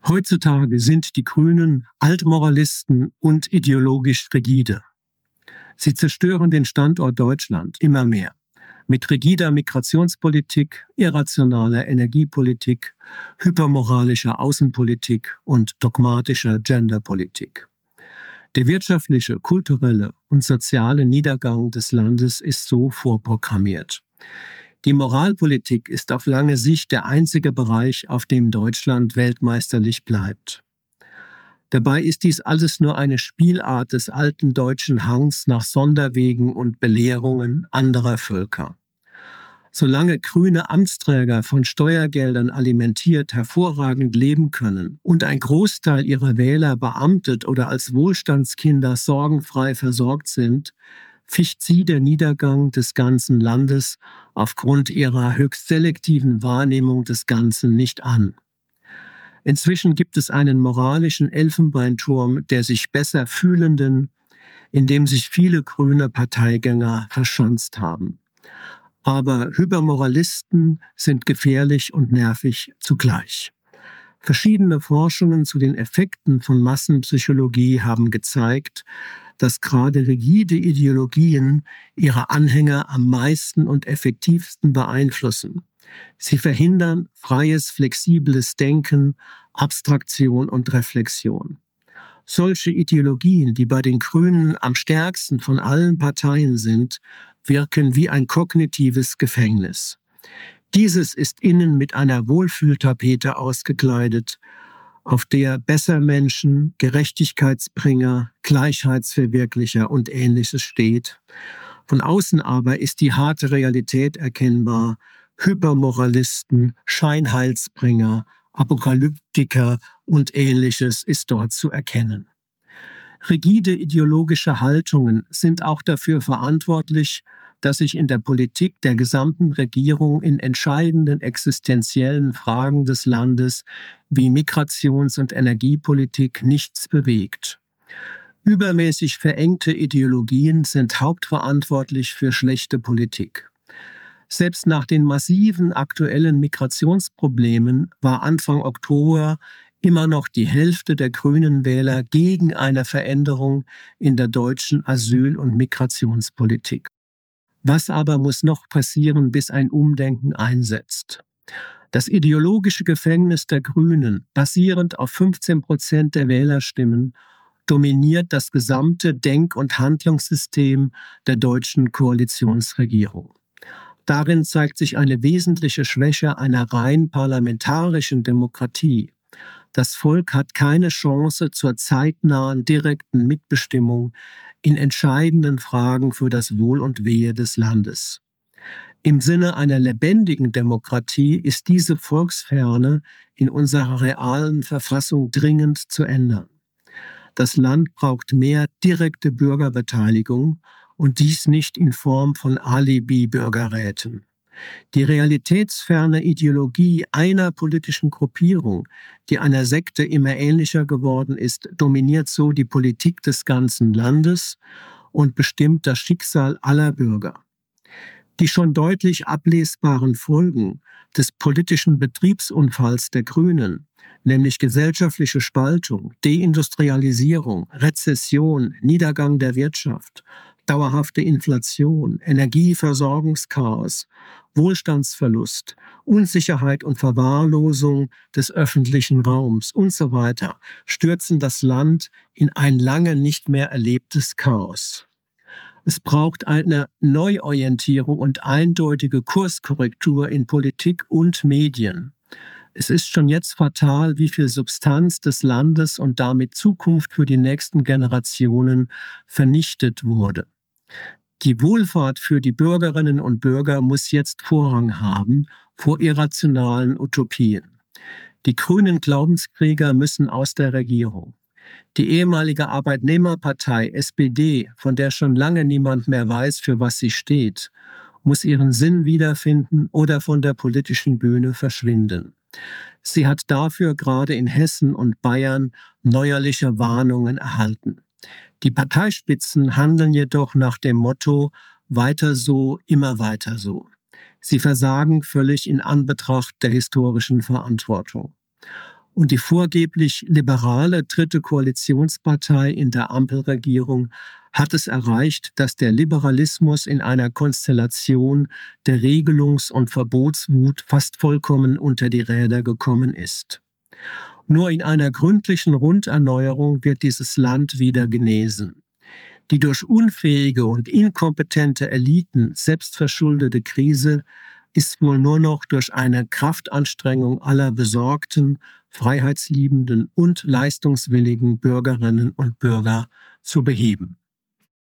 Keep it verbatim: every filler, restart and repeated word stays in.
Heutzutage sind die Grünen Altmoralisten und ideologisch rigide. Sie zerstören den Standort Deutschland immer mehr. Mit rigider Migrationspolitik, irrationaler Energiepolitik, hypermoralischer Außenpolitik und dogmatischer Genderpolitik. Der wirtschaftliche, kulturelle und soziale Niedergang des Landes ist so vorprogrammiert. Die Moralpolitik ist auf lange Sicht der einzige Bereich, auf dem Deutschland weltmeisterlich bleibt. Dabei ist dies alles nur eine Spielart des alten deutschen Hangs nach Sonderwegen und Belehrungen anderer Völker. Solange grüne Amtsträger von Steuergeldern alimentiert hervorragend leben können und ein Großteil ihrer Wähler beamtet oder als Wohlstandskinder sorgenfrei versorgt sind, ficht sie der Niedergang des ganzen Landes aufgrund ihrer höchst selektiven Wahrnehmung des Ganzen nicht an. Inzwischen gibt es einen moralischen Elfenbeinturm der sich besser Fühlenden, in dem sich viele grüne Parteigänger verschanzt haben. Aber Hypermoralisten sind gefährlich und nervig zugleich. Verschiedene Forschungen zu den Effekten von Massenpsychologie haben gezeigt, dass gerade rigide Ideologien ihre Anhänger am meisten und effektivsten beeinflussen. Sie verhindern freies, flexibles Denken, Abstraktion und Reflexion. Solche Ideologien, die bei den Grünen am stärksten von allen Parteien sind, wirken wie ein kognitives Gefängnis. Dieses ist innen mit einer Wohlfühltapete ausgekleidet, auf der Bessermenschen, Gerechtigkeitsbringer, Gleichheitsverwirklicher und Ähnliches steht. Von außen aber ist die harte Realität erkennbar. Hypermoralisten, Scheinheilsbringer, Apokalyptiker und Ähnliches ist dort zu erkennen. Rigide ideologische Haltungen sind auch dafür verantwortlich, dass sich in der Politik der gesamten Regierung in entscheidenden existenziellen Fragen des Landes wie Migrations- und Energiepolitik nichts bewegt. Übermäßig verengte Ideologien sind hauptverantwortlich für schlechte Politik. Selbst nach den massiven aktuellen Migrationsproblemen war Anfang Oktober immer noch die Hälfte der grünen Wähler gegen eine Veränderung in der deutschen Asyl- und Migrationspolitik. Was aber muss noch passieren, bis ein Umdenken einsetzt? Das ideologische Gefängnis der Grünen, basierend auf fünfzehn Prozent der Wählerstimmen, dominiert das gesamte Denk- und Handlungssystem der deutschen Koalitionsregierung. Darin zeigt sich eine wesentliche Schwäche einer rein parlamentarischen Demokratie. Das Volk hat keine Chance zur zeitnahen, direkten Mitbestimmung in entscheidenden Fragen für das Wohl und Wehe des Landes. Im Sinne einer lebendigen Demokratie ist diese Volksferne in unserer realen Verfassung dringend zu ändern. Das Land braucht mehr direkte Bürgerbeteiligung und dies nicht in Form von Alibi-Bürgerräten. Die realitätsferne Ideologie einer politischen Gruppierung, die einer Sekte immer ähnlicher geworden ist, dominiert so die Politik des ganzen Landes und bestimmt das Schicksal aller Bürger. Die schon deutlich ablesbaren Folgen des politischen Betriebsunfalls der Grünen, nämlich gesellschaftliche Spaltung, Deindustrialisierung, Rezession, Niedergang der Wirtschaft, dauerhafte Inflation, Energieversorgungschaos, Wohlstandsverlust, Unsicherheit und Verwahrlosung des öffentlichen Raums und so weiter stürzen das Land in ein lange nicht mehr erlebtes Chaos. Es braucht eine Neuorientierung und eindeutige Kurskorrektur in Politik und Medien. Es ist schon jetzt fatal, wie viel Substanz des Landes und damit Zukunft für die nächsten Generationen vernichtet wurde. Die Wohlfahrt für die Bürgerinnen und Bürger muss jetzt Vorrang haben vor irrationalen Utopien. Die grünen Glaubenskrieger müssen aus der Regierung. Die ehemalige Arbeitnehmerpartei S P D, von der schon lange niemand mehr weiß, für was sie steht, muss ihren Sinn wiederfinden oder von der politischen Bühne verschwinden. Sie hat dafür gerade in Hessen und Bayern neuerliche Warnungen erhalten. Die Parteispitzen handeln jedoch nach dem Motto „Weiter so, immer weiter so". Sie versagen völlig in Anbetracht der historischen Verantwortung. Und die vorgeblich liberale dritte Koalitionspartei in der Ampelregierung hat es erreicht, dass der Liberalismus in einer Konstellation der Regelungs- und Verbotswut fast vollkommen unter die Räder gekommen ist. Nur in einer gründlichen Runderneuerung wird dieses Land wieder genesen. Die durch unfähige und inkompetente Eliten selbstverschuldete Krise ist wohl nur noch durch eine Kraftanstrengung aller besorgten, freiheitsliebenden und leistungswilligen Bürgerinnen und Bürger zu beheben.